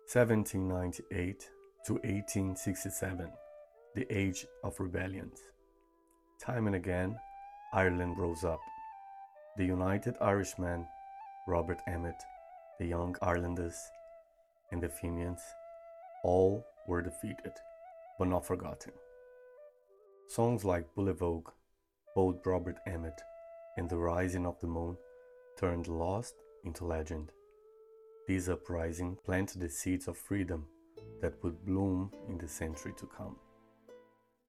1798 to 1867, the Age of Rebellions. Time and again, Ireland rose up. The United Irishmen, Robert Emmet, the Young Irelanders, and the Fenians, all were defeated, but not forgotten. Songs like Bullevogue, Bold Robert Emmet, and The Rising of the Moon turned lost into legend. This uprising planted the seeds of freedom that would bloom in the century to come.